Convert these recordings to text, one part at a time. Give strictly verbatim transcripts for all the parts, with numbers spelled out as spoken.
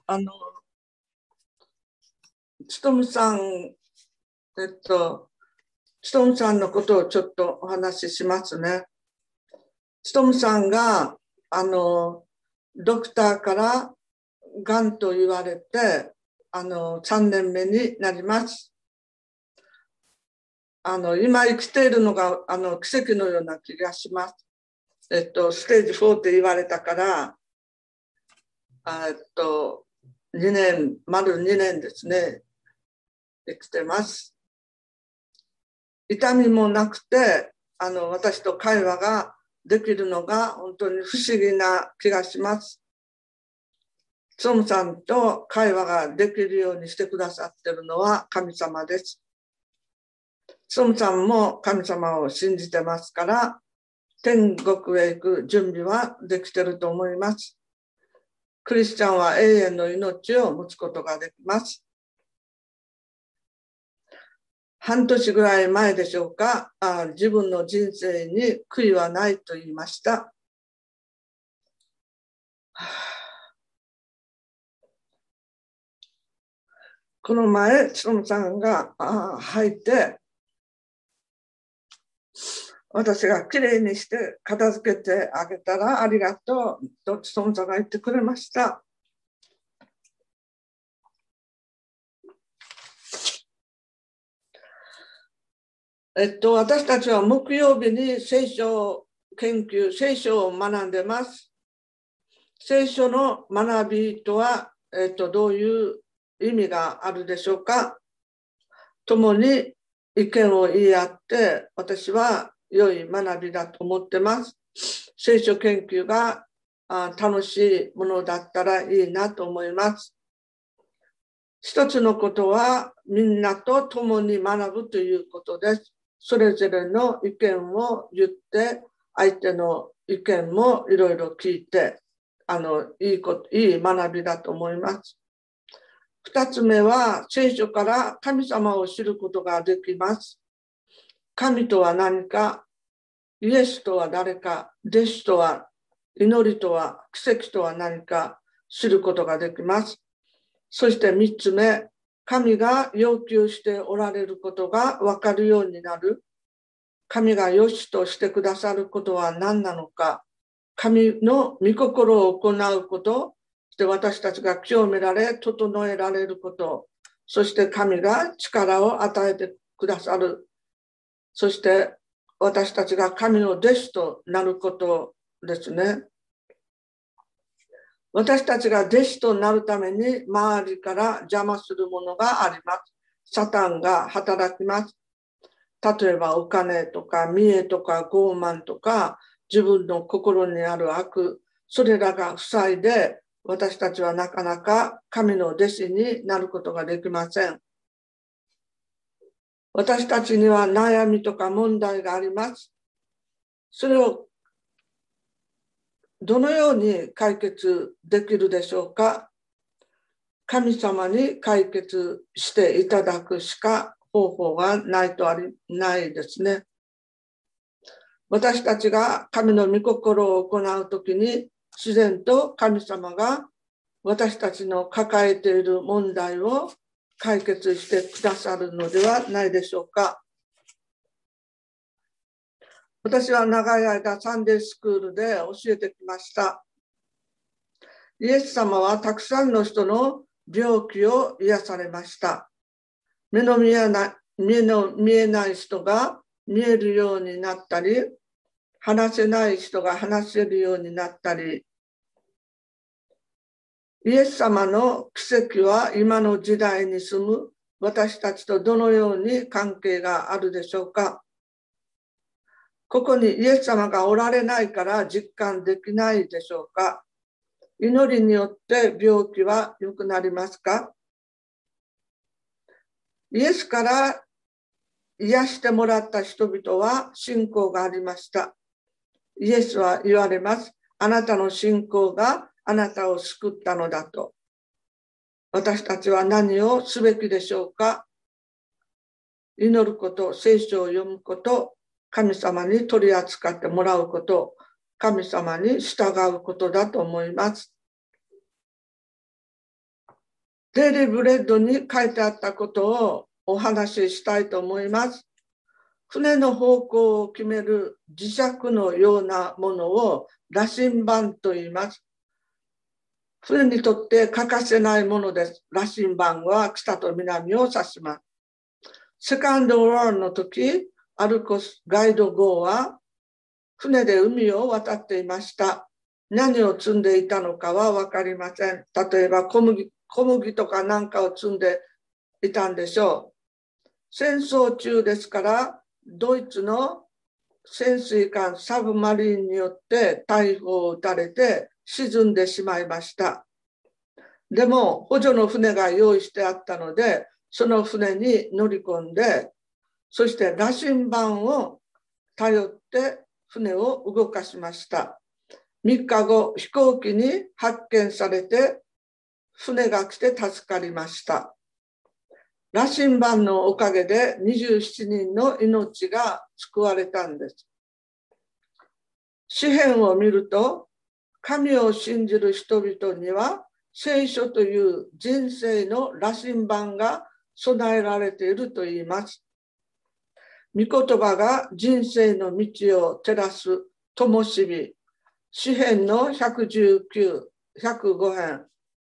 あの、つとむさん、えっと、つとむさんのことをちょっとお話ししますね。つとむさんが、あの、ドクターからがんと言われて、あの、さんねんめになります。あの、今生きているのが、あの、奇跡のような気がします。えっと、ステージフォーって言われたから、えっと、にねん、丸にねんですね、生きてます。痛みもなくて、あの、私と会話ができるのが本当に不思議な気がします。つとむさんと会話ができるようにしてくださっているのは神様です。つとむさんも神様を信じてますから、天国へ行く準備はできていると思います。クリスチャンは永遠の命を持つことができます。半年ぐらい前でしょうか、あ自分の人生に悔いはないと言いました。この前、つとむさんが入って、私がきれいにして片付けてあげたらありがとうとつとむさんが言ってくれました。えっと、私たちは木曜日に聖書研究、聖書を学んでます。聖書の学びとは、えっと、どういう意味があるでしょうか。共に意見を言い合って、私は良い学びだと思ってます。聖書研究が楽しいものだったらいいなと思います。一つのことはみんなと共に学ぶということです。それぞれの意見を言って、相手の意見もいろいろ聞いて、あの、いいこと、いい学びだと思います。二つ目は、聖書から神様を知ることができます。神とは何か、イエスとは誰か、弟子とは、祈りとは、奇跡とは何か知ることができます。そして三つ目、神が要求しておられることが分かるようになる。神が良しとしてくださることは何なのか。神の御心を行うこと、そして私たちが清められ、整えられること、そして神が力を与えてくださる。そして私たちが神の弟子となることですね。私たちが弟子となるために周りから邪魔するものがあります。サタンが働きます。例えばお金とか見栄とか傲慢とか自分の心にある悪、それらが塞いで私たちはなかなか神の弟子になることができません。私たちには悩みとか問題があります。それをどのように解決できるでしょうか。神様に解決していただくしか方法がないとありないですね。私たちが神の御心を行うときに自然と神様が私たちの抱えている問題を解決してくださるのではないでしょうか。私は長い間サンデースクールで教えてきました。イエス様はたくさんの人の病気を癒されました。目の見えない、目の見えない人が見えるようになったり、話せない人が話せるようになったり、イエス様の奇跡は今の時代に住む私たちとどのように関係があるでしょうか。ここにイエス様がおられないから実感できないでしょうか。祈りによって病気は良くなりますか。イエスから癒してもらった人々は信仰がありました。イエスは言われます。あなたの信仰があなたを救ったのだと。私たちは何をすべきでしょうか。祈ること、聖書を読むこと、神様に取り扱ってもらうこと、神様に従うことだと思います。 デイリーブレッドに書いてあったことをお話ししたいと思います。船の方向を決める磁石のようなものを羅針盤と言います。船にとって欠かせないものです。羅針盤は北と南を指します。セカンドワールドの時、アルコスガイド号は船で海を渡っていました。何を積んでいたのかは分かりません。例えば小麦、小麦とかなんかを積んでいたんでしょう。戦争中ですから、ドイツの潜水艦サブマリンによって大砲を撃たれて沈んでしまいました。でも補助の船が用意してあったので、その船に乗り込んで、そして羅針盤を頼って船を動かしました。みっかご、飛行機に発見されて、船が来て助かりました。羅針盤のおかげでにじゅうしちにんの命が救われたんです。詩編を見ると、神を信じる人々には、聖書という人生の羅針盤が備えられていると言います。御言葉が人生の道を照らす灯火。詩編のひゃくじゅうきゅう、ひゃくご編。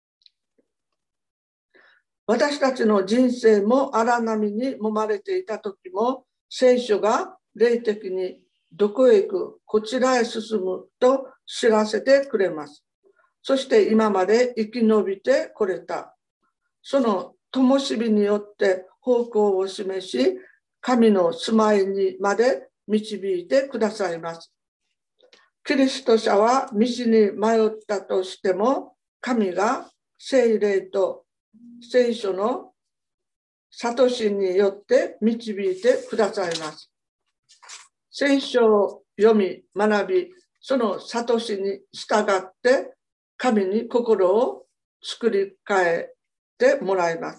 私たちの人生も荒波に揉まれていた時も、聖書が霊的にどこへ行く、こちらへ進むと知らせてくれます。そして今まで生き延びてこれた。その灯火によって方向を示し、神の住まいにまで導いてくださいます。キリスト者は道に迷ったとしても、神が聖霊と聖書の悟しによって導いてくださいます。聖書を読み学び、その悟しに従って神に心を作り変えてもらいます。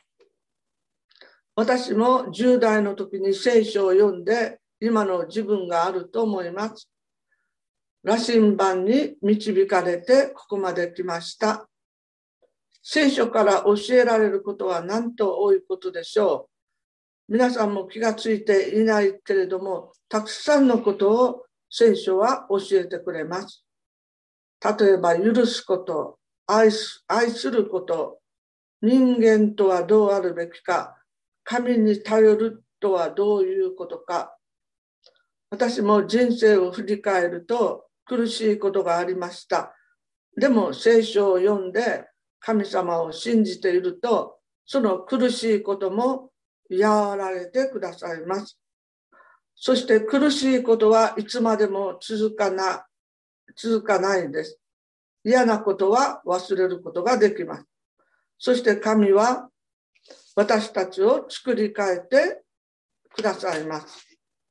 私もじゅう代の時に聖書を読んで今の自分があると思います。羅針盤に導かれてここまで来ました。聖書から教えられることはなんと多いことでしょう。皆さんも気がついていないけれども、たくさんのことを聖書は教えてくれます。例えば、許すこと、愛す、愛すること、人間とはどうあるべきか、神に頼るとはどういうことか。私も人生を振り返ると苦しいことがありました。でも聖書を読んで神様を信じていると、その苦しいことも和らげてくださいます。そして苦しいことはいつまでも続かな、続かないです。嫌なことは忘れることができます。そして神は私たちを作り変えてくださいます。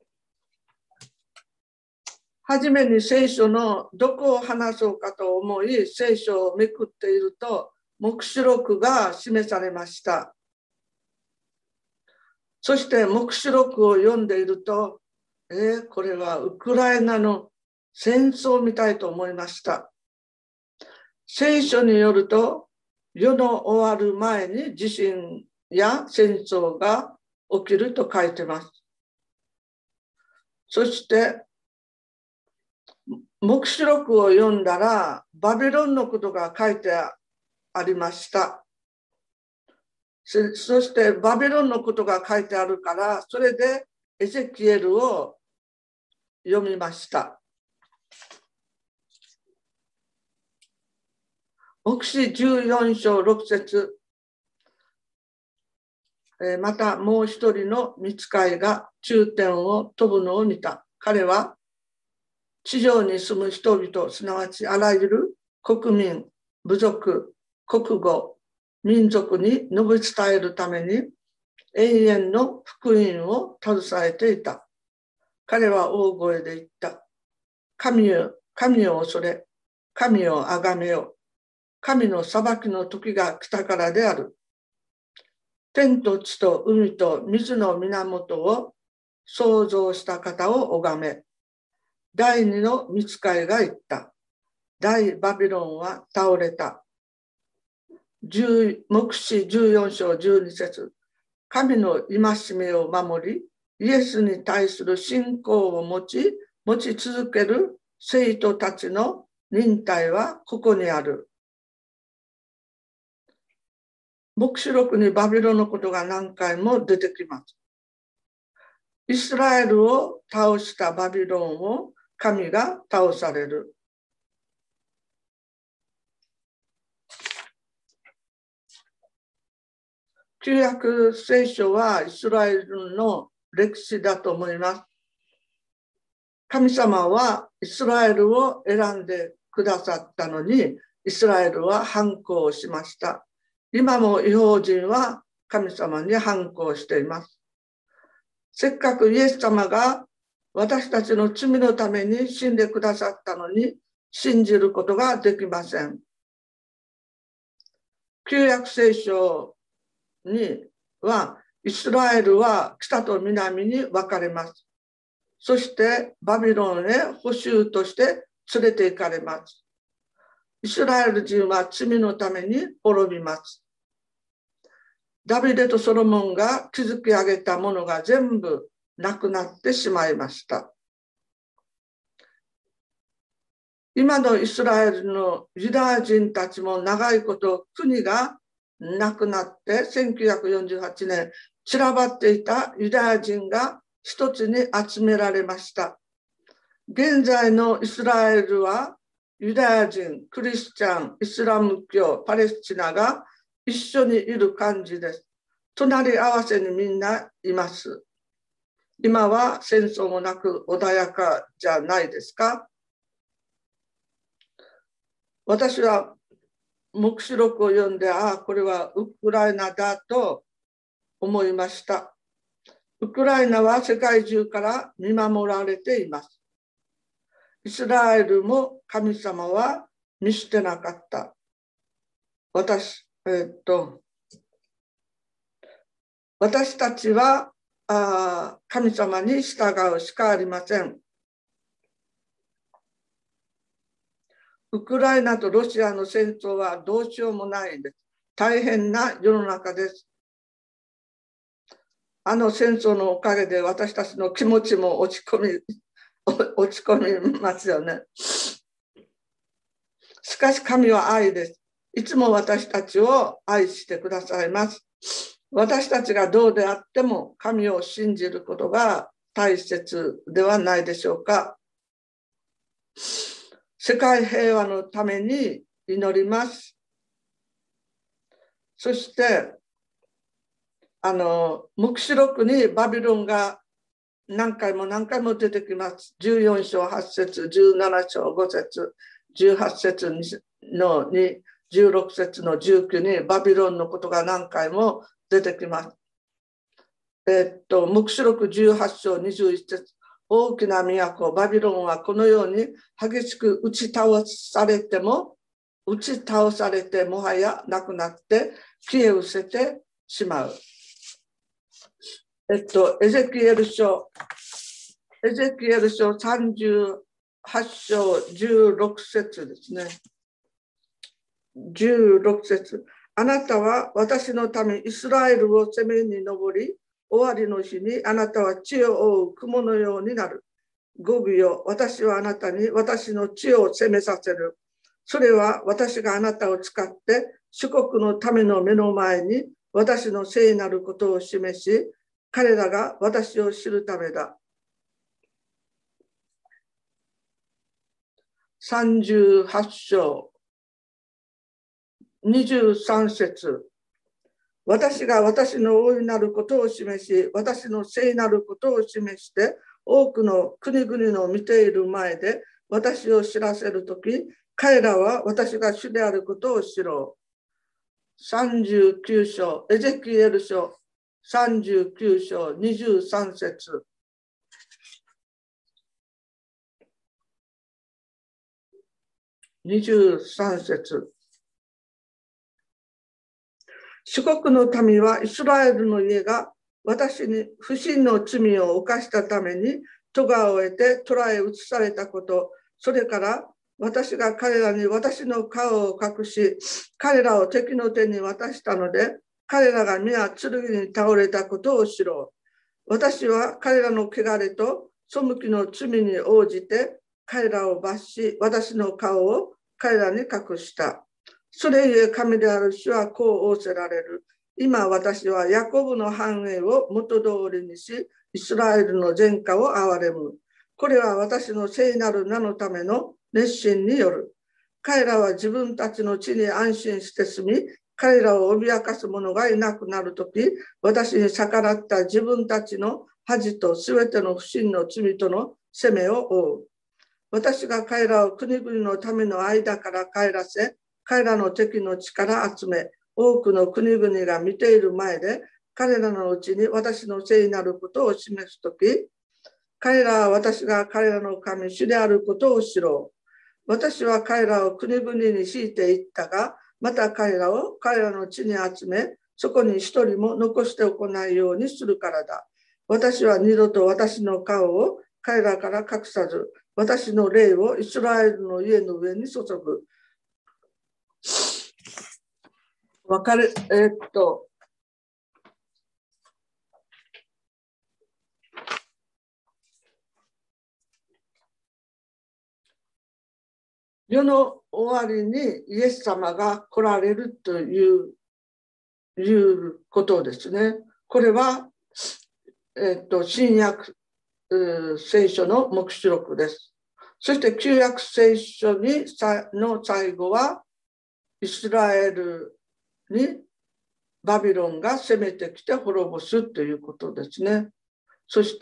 はじめに聖書のどこを話そうかと思い、聖書をめくっていると、黙示録が示されました。そして黙示録を読んでいると、えー、これはウクライナの戦争みたいと思いました。聖書によると、世の終わる前に地震や戦争が起きると書いてます。そして、黙示録を読んだら、バビロンのことが書いてありました。そしてバビロンのことが書いてあるから、それでエゼキエルを読みました。黙示じゅうよん章ろく節、またもう一人の御使いが中天を飛ぶのを見た。彼は地上に住む人々、すなわちあらゆる国民、部族、国語、民族に述べ伝えるために永遠の福音を携えていた。彼は大声で言った。神よ、神を恐れ、神をあがめよ。神の裁きの時が来たからである。天と地と海と水の源を創造した方を拝め。第二の御使いが言った。大バビロンは倒れた。 黙示じゅうよん章じゅうに節、神の戒めを守り、イエスに対する信仰を持ち、持ち続ける生徒たちの忍耐はここにある。黙示録にバビロンのことが何回も出てきます。イスラエルを倒したバビロンを神が倒される。旧約聖書はイスラエルの歴史だと思います。神様はイスラエルを選んでくださったのに、イスラエルは反抗しました。今も異邦人は神様に反抗しています。せっかくイエス様が私たちの罪のために死んでくださったのに、信じることができません。旧約聖書には、イスラエルは北と南に分かれます。そしてバビロンへ捕囚として連れて行かれます。イスラエル人は罪のために滅びます。ダビデとソロモンが築き上げたものが全部なくなってしまいました。今のイスラエルのユダヤ人たちも長いこと国がなくなってせんきゅうひゃくよんじゅうはちねん散らばっていたユダヤ人が一つに集められました。現在のイスラエルはユダヤ人、クリスチャン、イスラム教、パレスチナが一緒にいる感じです。隣り合わせにみんないます。今は戦争もなく穏やかじゃないですか。私は黙示録を読んで、ああ、これはウクライナだと思いました。ウクライナは世界中から見守られています。イスラエルも神様は見捨てなかった。私、えー、っと、私たちはあ神様に従うしかありません。ウクライナとロシアの戦争はどうしようもないです。大変な世の中です。あの戦争のおかげで私たちの気持ちも落ち込み、落ち込みますよね。しかし神は愛です。いつも私たちを愛してくださいます。私たちがどうであっても神を信じることが大切ではないでしょうか。世界平和のために祈ります。そしてあの黙示録にバビロンが何回も何回も出てきます。じゅうよん章はち節、じゅうなな章ご節、じゅうはち節のに、じゅうろく節のじゅうきゅうにバビロンのことが何回も出てきます。えっと、黙示録じゅうはち章にじゅういち節、大きな都、バビロンはこのように激しく打ち倒されても、打ち倒されてもはやなくなって消え失せてしまう。えっと、エゼキエル書、エゼキエル書さんじゅうはち章じゅうろく節ですね。じゅうろく節。あなたは私のためイスラエルを攻めに上り、終わりの日にあなたは地を覆う雲のようになる。ゴビよ、私はあなたに私の地を攻めさせる。それは私があなたを使って諸国のための目の前に私の聖なることを示し、彼らが私を知るためだ。さんじゅうはち章にじゅうさん節。私が私の大いなることを示し、私の聖なることを示して、多くの国々の見ている前で私を知らせるとき、彼らは私が主であることを知ろう。さんじゅうきゅう章、エゼキエル書さんじゅうきゅう章にじゅうさん節。にじゅうさん節。諸国の民はイスラエルの家が私に不信の罪を犯したために咎を得て捕らえ移されたこと、それから私が彼らに私の顔を隠し、彼らを敵の手に渡したので、彼らが皆剣に倒れたことを知ろう。私は彼らの汚れと背きの罪に応じて彼らを罰し、私の顔を彼らに隠した。それゆえ神である主はこう仰せられる。今私はヤコブの繁栄を元通りにし、イスラエルの前科を憐れむ。これは私の聖なる名のための熱心による。彼らは自分たちの地に安心して住み、彼らを脅かす者がいなくなるとき、私に逆らった自分たちの恥とすべての不信の罪との責めを負う。私が彼らを国々のための間から帰らせ、彼らの敵の地から集め、多くの国々が見ている前で、彼らのうちに私の聖なることを示すとき、彼らは私が彼らの神主であることを知ろう。私は彼らを国々に敷いていったが、また彼らを彼らの地に集め、そこに一人も残しておかないようにするからだ。私は二度と私の顔を彼らから隠さず、私の霊をイスラエルの家の上に注ぐ。わかる、えー、っと、世の終わりにイエス様が来られるという、いうことですね。これは、えっと、新約聖書の黙示録です。そして旧約聖書にの最後は、イスラエルにバビロンが攻めてきて滅ぼすということですね。そして、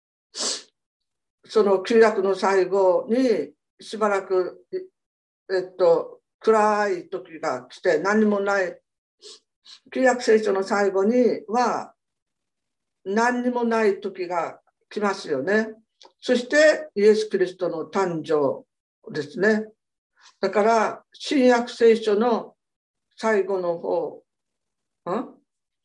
その旧約の最後にしばらく、えっと、暗い時が来て何もない、旧約聖書の最後には何にもない時が来ますよね。そしてイエス・キリストの誕生ですね。だから新約聖書の最後の方、ん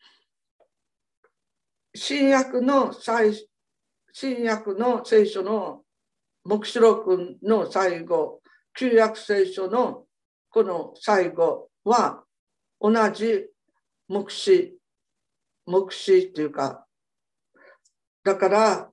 新約の最新約の聖書の黙示録の最後、旧約聖書のこの最後は同じ黙示、黙示っていうか、だから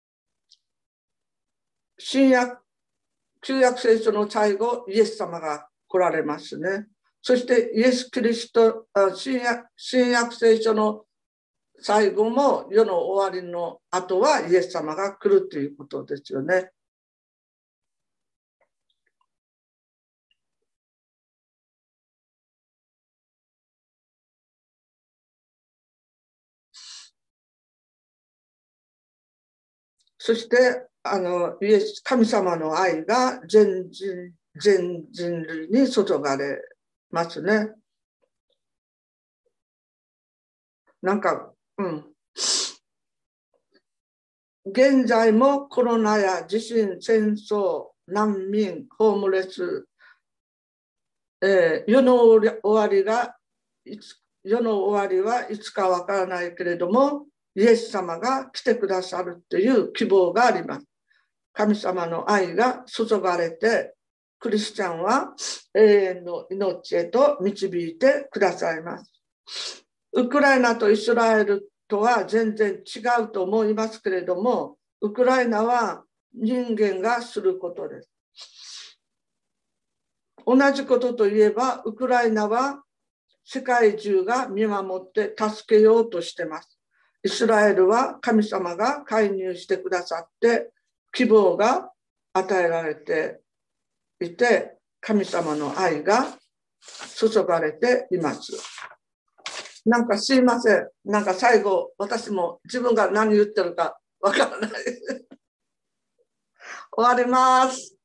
新約、旧約聖書の最後、イエス様が来られますね。そしてイエス・キリスト、新約、新約聖書の最後も世の終わりの後はイエス様が来るということですよね。そしてあのイエス神様の愛が全人、全人類に注がれますね。なんか、うん。現在もコロナや地震、戦争、難民、ホームレス、えー、世の終わりがいつ、世の終わりはいつかわからないけれども、イエス様が来てくださるという希望があります。神様の愛が注がれて、クリスチャンは永遠の命へと導いてくださいます。ウクライナとイスラエルとは全然違うと思いますけれども、ウクライナは人間がすることです。同じことといえば、ウクライナは世界中が見守って助けようとしています。イスラエルは神様が介入してくださって希望が与えられていて、神様の愛が注がれています。なんかすいません。なんか最後、私も自分が何言ってるかわからない。終わります。